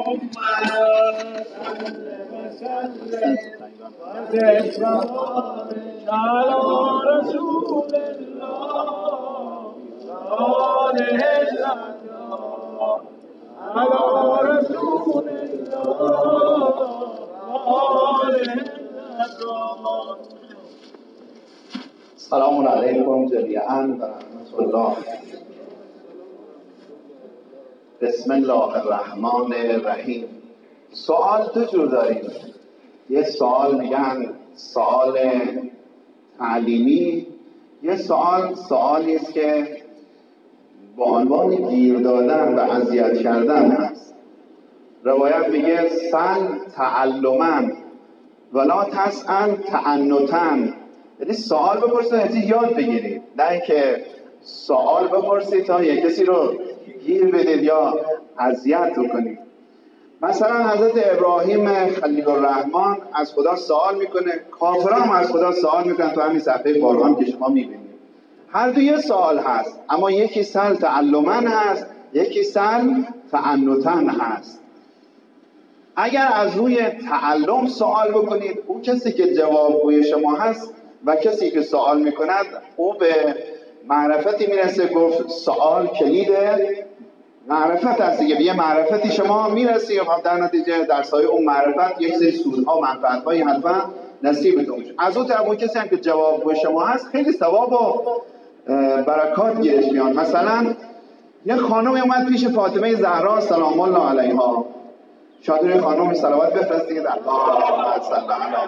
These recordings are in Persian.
سلام علیکم جمیعا و رحمت الله. بسم الله الرحمن الرحیم. سوال دو جور داریم. یه سوال میگن سوال تعلیمی، یه سوالی است که با عنوان گیر دادن و اذیت کردن هست. روایت میگه سل تعلمن ولا تسأل تعنتا، یعنی سوال بپرسید تا یاد بگیرید، نه اینکه سوال بپرسید تا یک کسی رو گیر بدید یا اذیت بکنید. مثلا حضرت ابراهیم خلیل الرحمن از خدا سوال میکنه، کافران هم از خدا سوال میکنن. تو همین صفحه قرآن که شما میبینید هر دو یه سوال هست، اما یکی سل تعلمن هست، یکی سل تعنتن هست. اگر از روی تعلم سوال بکنید، اون کسی که جوابگوی شما هست و کسی که سوال میکند او به معرفتی میرسه. گفت سوال کلید معرفت هست دیگه، به یه معرفتی شما میرسی و در نتیجه در سایه اون معرفت یک سری سودها و منفعت‌هایی حتما نصیبتون میشه. از اون طرف اون کسی هم که جوابگوی شما هست خیلی ثواب و برکات گیرش میاد. مثلا یه خانم اومد پیش فاطمه زهرا سلام الله علیها. شادوی خانم صلوات بفرستید در الله صلی الله علیه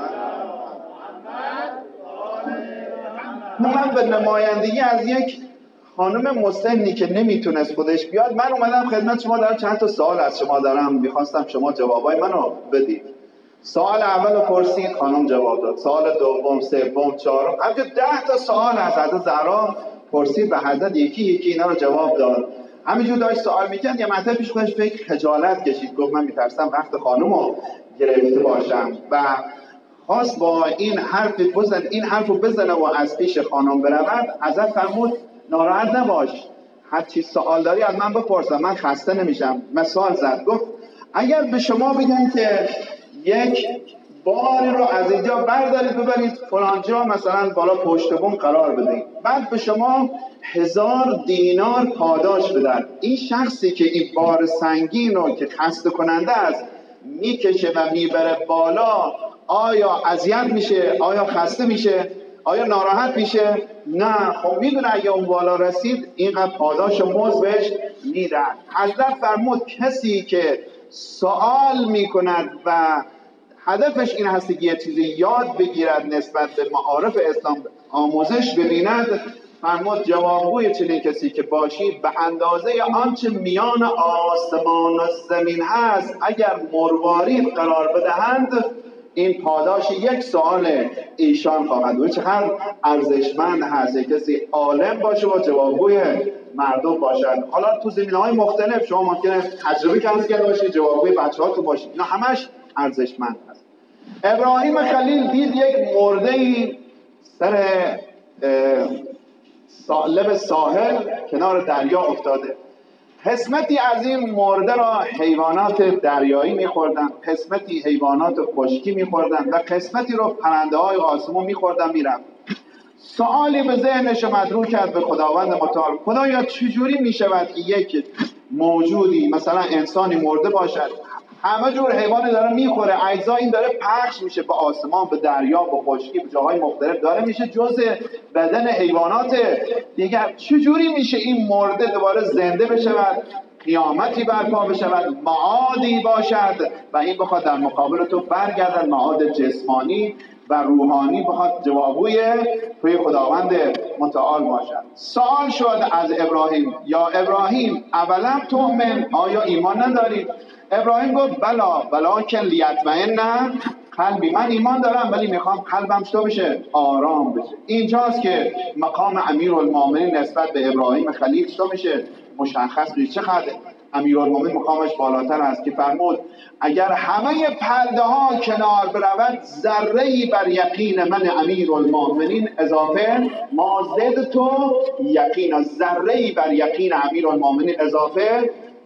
محمد. من به نمایندگی از یک خانم مسنی که نمیتونست خودش بیاد، من اومدم خدمت شما. دارم چند تا سوال از شما دارم، میخواستم شما جوابای منو بدید. سوال اول پرسید، خانم جواب داد. سوال دوم، سوم، چهارم، همینجور 10 تا سوال از حضرت زهرا پرسید و حضرت یکی یکی اینا رو جواب داد. همینجور داشت سوال میکرد، یه مطلب پیش خودش فکر خجالت کشید، گفت من میترسم وقت خانم رو گرفته باشم و خواست با این حرف رو بزنه و از پیش خانم برود. ازت فرمود ناراحت نباش، هر چی سوال داری از من بپرسم، من خسته نمیشم. مثال زد، گفت اگر به شما بگن که یک باری رو از اینجا بردارید ببرید فلانجا مثلا بالا پشت بوم قرار بدید، بعد به شما 1000 دینار پاداش بدن، این شخصی که این بار سنگین رو که خسته کننده است میکشه و میبره بالا، آیا اذیت میشه؟ آیا خسته میشه؟ آیا ناراحت میشه؟ نه، خب میدونه اگه اون بالا رسید اینقدر پاداش و مزد بهش میدن. حضرت فرمود کسی که سوال میکند و هدفش این هست که یه چیزی یاد بگیرد نسبت به معارف اسلام آموزش ببیند، فرمود جوابگوی چنین کسی که باشید به اندازه آنچه میان آسمان و زمین هست اگر مروارید قرار بدهند این پاداش یک سوال ایشان خواهد بود. چقدر ارزشمند هست کسی عالم باشه و جوابگوی مردم باشد. حالا تو زمینه‌های مختلف شما ممکنه تجربه کرده باشید، جوابگوی بچه‌هاتون باشید، اینا همش ارزشمند هست. ابراهیم خلیل دید یک مرده‌ای سر لب ساحل کنار دریا افتاده. قسمتی از این مرده را حیوانات دریایی می‌خوردن، قسمتی حیوانات خشکی می‌خوردن و قسمتی رو پرنده‌های آسمون می‌خوردن میرفت. سوالی به ذهنش مدرو کرد به خداوند متعال: خدایا چجوری می‌شود که یک موجودی مثلا انسانی مرده باشد، همه جور حیوانی داره میخوره، اجزا این داره پخش میشه به آسمان، به دریا، به خشکی، به جاهای مختلف داره میشه جزء بدن حیوانات دیگر، چجوری میشه این مرده دوباره زنده بشود، قیامتی برپا بشود، معادی باشد و این بخواد در مقابل تو برگردد، معاد جسمانی و روحانی بخواد جوابگوی توی خداوند متعال باشد. سوال شد از ابراهیم: یا ابراهیم اولم تؤمن، آیا ایمان نداری؟ ابراهیم گفت بلا ولکن لیطمئن قلبی، من ایمان دارم ولی میخوام قلبم چطور بشه؟ آرام بشه. اینجاست که مقام امیرالمومنین نسبت به ابراهیم خلیل چطور میشه؟ مشخص میشه. چقدر امیرالمومنین مقامش بالاتر است که فرمود اگر همه پرده ها کنار برود ذره‌ای بر یقین من امیرالمومنین اضافه ما زد تو یقینا، ذره‌ای بر یقین امیرالمومنین اضافه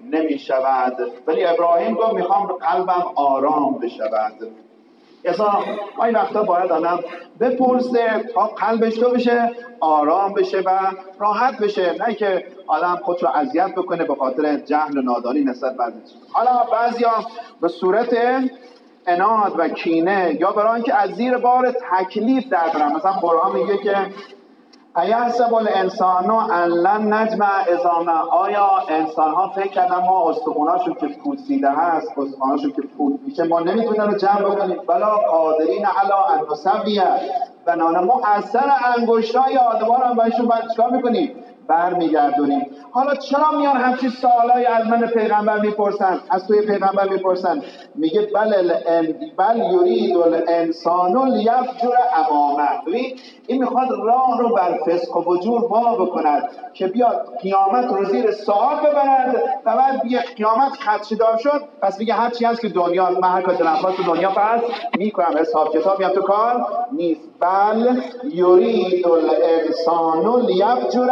نمی شود. ولی ابراهیم گفت میخوام قلبم آرام بشود. اصلا این وقتا باید آدم بپرسه تا قلبش تو بشه آرام بشه و راحت بشه، نه که آدم خودشو اذیت بکنه به خاطر جهل و نادانی نسبت به چیز. حالا بعضیا به صورت عناد و کینه یا برای اینکه از زیر بار تکلیف در برن، مثلا قرآن میگه که ایحسب الانسان ان لن نجمع عظامه، آیا انسان ها فکر کردن ما استخوناشون که پوسیده هست، استخوناشون که پوست میشه ما نمیتونن رو جمع بکنیم؟ بلا قادرین علی ان نسویه بنانه، ما اثر انگشتای آدم‌ها رو بهشون بعد چیکار میکنیم؟ برمیگردونیم. حالا چرا میان همچین سوالای از من پیغمبر میپرسن، از توی پیغمبر میپرسن؟ میگه بل یرید الانسان لیفجر امامه. ببین این میخواد راه رو بر فسق و فجور وا بکند که بیاد قیامت رو زیر سوال ببرد و بعد بیه قیامت خدشه‌دار شد پس میگه هر چی هست که دنیا من هر کار دلم خواست تو دنیا پس میکنم، حساب کتابی هم تو کار نیست. بل یرید الانسان لیفجر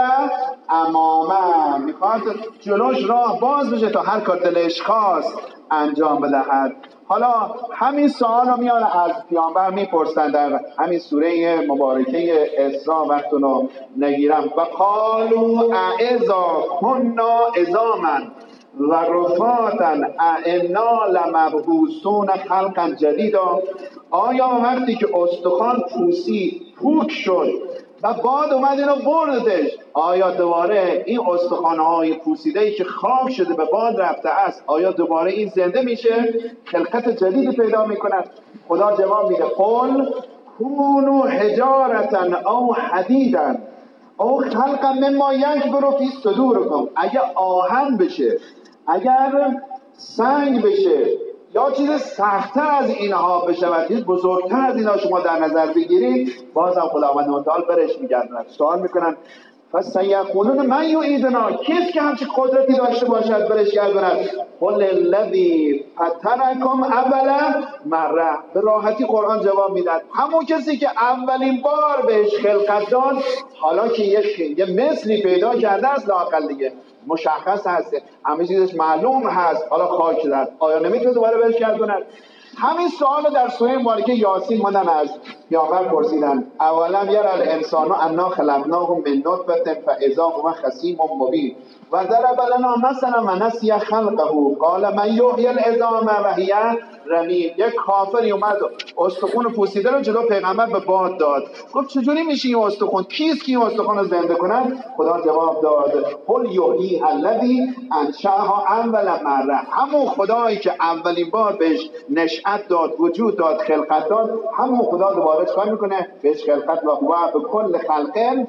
امامه، میخواد جلوش راه باز بشه تا هر کار دلش خواست انجام بدهد. حالا همین سوال رو میان از پیامبر میپرسن در همین سوره مبارکه اسراء، وقتون رو نگیرم. و قالوا اذا کنا عظاما و رفاتا ائنا لمبعوثون خلقا جدیدا، آیا وقتی که استخوان پوسید پوک شد و باد اومد اینو بردش، آیا دوباره این استخوان‌های پوسیده‌ای که خاک شده به باد رفته است، آیا دوباره این زنده میشه، خلقت جدیدی پیدا میکند؟ خدا جواب میده قل کونوا حجارة او حدیدا او خلقا مما یکبر فی صدورکم، اگه آهن بشه، اگر سنگ بشه، یا چیز سخت‌تر از اینها بشود، چیز بزرگتر از اینها شما در نظر بگیرید، بازم خداوند متعال برش میگردن سوال میکنن فسیقولون من یعیدنا، کیست که همچین قدرتی داشته باشد برش گرداند؟ قل الذی فطرکم اول مره. به راحتی قرآن جواب میداد همون کسی که اولین بار بهش خلقت داد، حالا که یه مثلی پیدا کرده است لااقل دیگه مشخص هست، همه چیزش معلوم هست، حالا خاک شده، آیا نمیتونه دوباره بهش گرداند؟ همین سوال در سوره مبارکه یاسین مدن از پیامبر پرسیدن اولم یر الانسان انا خلقناه من نطفه فاذا هو خصیم مبین و ضرب لنا مثلا و نسی خلقه قال من یحیی العظام و هی رمیم. یک کافری اومد استخون پوسیده رو جلو پیغمبر به باد داد، گفت چجوری میشه این استخون؟ کیست که این استخون رو زنده کنه؟ خدا جواب داد قل یحیی الذی انشأها اول مره، همون خدایی که اولین بار بهش نشأت داد، وجود داد، خلقت داد، همون خدا دوباره چکار میکنه؟ بهش خلقت و هو بكل خلق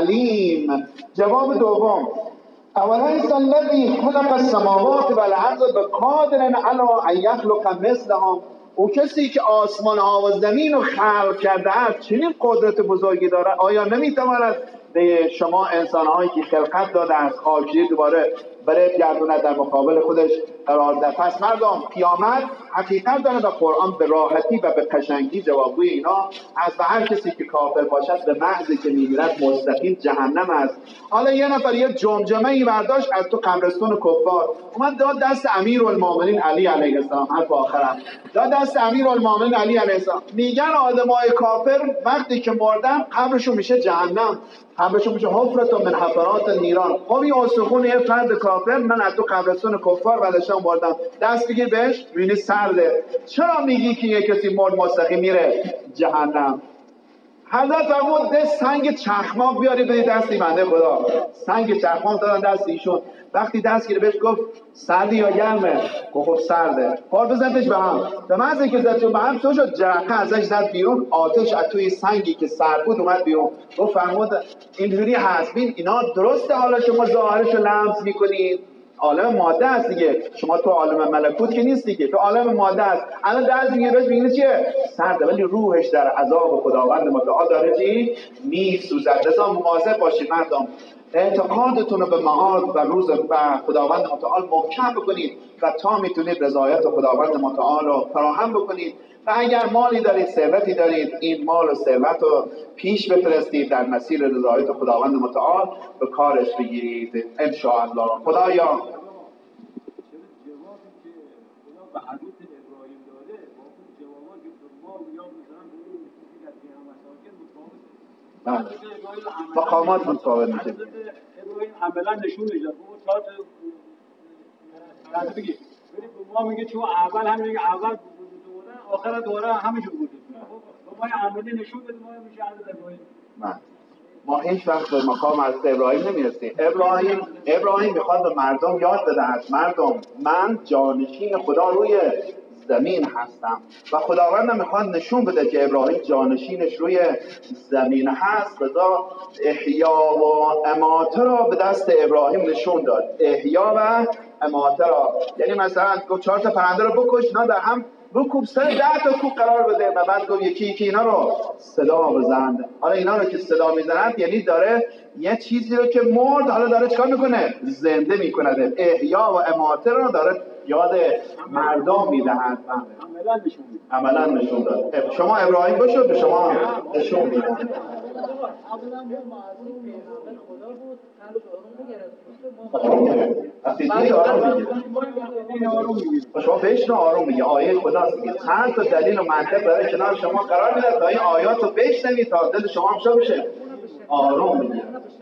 علیم. جواب دوم اولیس الذی خلق السماوات والارض بقادر علی ان یخلق مثلهم، او کسی که آسمان ها و زمین رو خلق کرده است چنین قدرت بزرگی داره، آیا نمیتواند به شما انسان هایی که خلقت داده از خاکی دوباره برای گردوند در مقابل خودش قرار ده؟ پس مردم قیامت حقیقت داره و قرآن به راحتی و به قشنگی جوابگوی اینا از و هر کسی که کافر باشد به محضی که میمیرد مستقیم جهنم است. حالا یه نفر یه جمجمه ای برداشت از تو قبرستون کفار اومد داد دست امیرالمومنین علی علیه السلام، حرف آخرم داد دست امیرالمومنین علی علیه السلام، میگن آدمای کافر وقتی که مردن قبرشون میشه جهنم، قبرشون میشه حفرت من حفرات نیران. خب این استخون یه فرد کافر من از تو قبرستون کفار برداشتم بردم، دست بگیر بهش میبینی سرده، چرا میگی که یه کسی مرد مستقیم میره جهنم؟ حضرت فرمود سنگ چخماق بیاری بدید دستی بنده خدا، سنگ چخماق دادن دست ایشون، وقتی دست گیره بهش گفت سردی یا گرمه؟ گفت سرده. پار بزنتش به هم، به محض اینکه زدش به هم تو شد جرقه ازش زد بیرون، آتش از توی سنگی که سرد بود اومد بیرون. گفت فرمود اینجوری هست بین اینا درسته، حالا شما ظاهرش رو لمس میکنید، عالم ماده است دیگه، شما تو عالم ملکوت که نیستی که، تو عالم ماده است، الان دست میگیره بهش میگه چیه؟ سرده، ولی روحش در عذاب خداوند متعال داره چی؟ میسوزد. لذا مواظب باشید مردم، اعتقادتون رو به معاد و روز و خداوند متعال محکم بکنید و تا میتونید رضایت خداوند متعال رو فراهم بکنید و اگر مالی دارید، ثروتی دارید، این مال و ثروت رو پیش بفرستید در مسیر رضایت خداوند متعال، به کارش بگیرید ان شاء الله. خدایا حدود ابراهیم داده با اون جوابا که ما یا مثلا به اون چیزی که هم مساکن متفاوته. مقامات متفاوت میشه. ابراهیم عملا نشونش داد. اون چهار تا بگی ما میگه چون اول هم میگه اول دوره آخر دوره همینجور بوده. ما عملی نشون بده ما میشه حضرت ابراهیم. ما هیچ وقت به مقام حضرت ابراهیم نمیرسیم. ابراهیم میخواد به مردم یاد بدهد مردم من جانشین خدا روی زمین هستم و خداوند میخواد نشون بده که ابراهیم جانشینش روی زمین هست. لذا احیا و اماته را به دست ابراهیم نشون داد. احیا و اماته را یعنی مثلا گفت 4 تا پرنده رو بکش، نه در هم بکوب سر 10 تا کوب قرار بده و بعد گفت یکی یکی اینا رو صدا بزن. حالا اینا رو که صدا میزنند یعنی داره یه چیزی رو که مرد حالا داره چکار میکنه؟ زنده میکنه. احیا و اماته رو داره یاد مردم میدهند. عملا نشون داد. شما ابراهیم باشد به شما نشون میدهند. شما بشنو آروم میگه. آیه خداست میگه چند تا دلیل و منطق برای کنار شما قرار میده تا این آیات رو بشنوید تا دل شما هم شو بشه آروم میگه.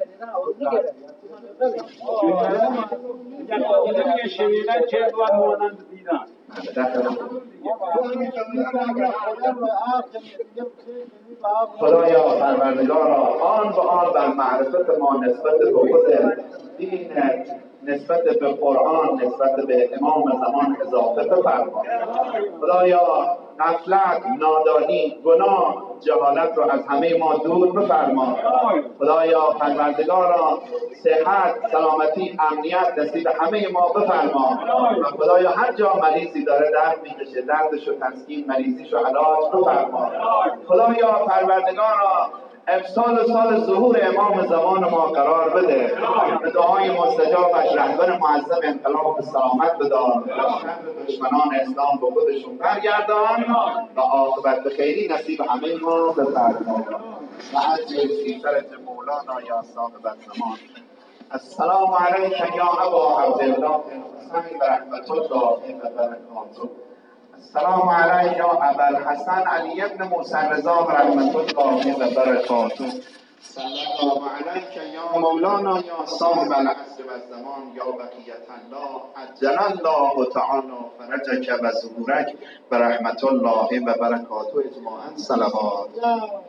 خدایا پروردگارا آن به آن بر معرفت ما نسبت به خود دینت، نسبت به قرآن، نسبت به امام زمان اضافه بفرما. خدایا غفلت، نادانی، گناه، جهالت رو از همه ما دور بفرما. خدایا پروردگارا صحت، سلامتی، امنیت نصیب همه ما بفرما. و خدایا هر جا مریضی داره درد میکشه دردشو تسکین، مریضیشو علاج بفرما. خدایا پروردگارا امسال سال ظهور امام زمان ما قرار بده. به دعای مستجابش رهبر معظم انقلاب به سلامت بدار، شر دشمنان اسلام به خودشون برگردان و عاقبت به خیری نصیب همه ما بفرما. و عجل فی فرج مولانا یا صاحب الزمان. السلام علیک یا ابا عبدالله الحسین و رحمت الله و برکاته. السلام علیک یا ابا الحسن علی ابن موسی رضا و رحمت الله و برکاته. صلی الله علیک یا مولانا یا صاحب العصر و الزمان یا بقیت الله عجل الله تعالی فرجک و ظهورک و رحمت الله و برکاته. اجماعا صلوات.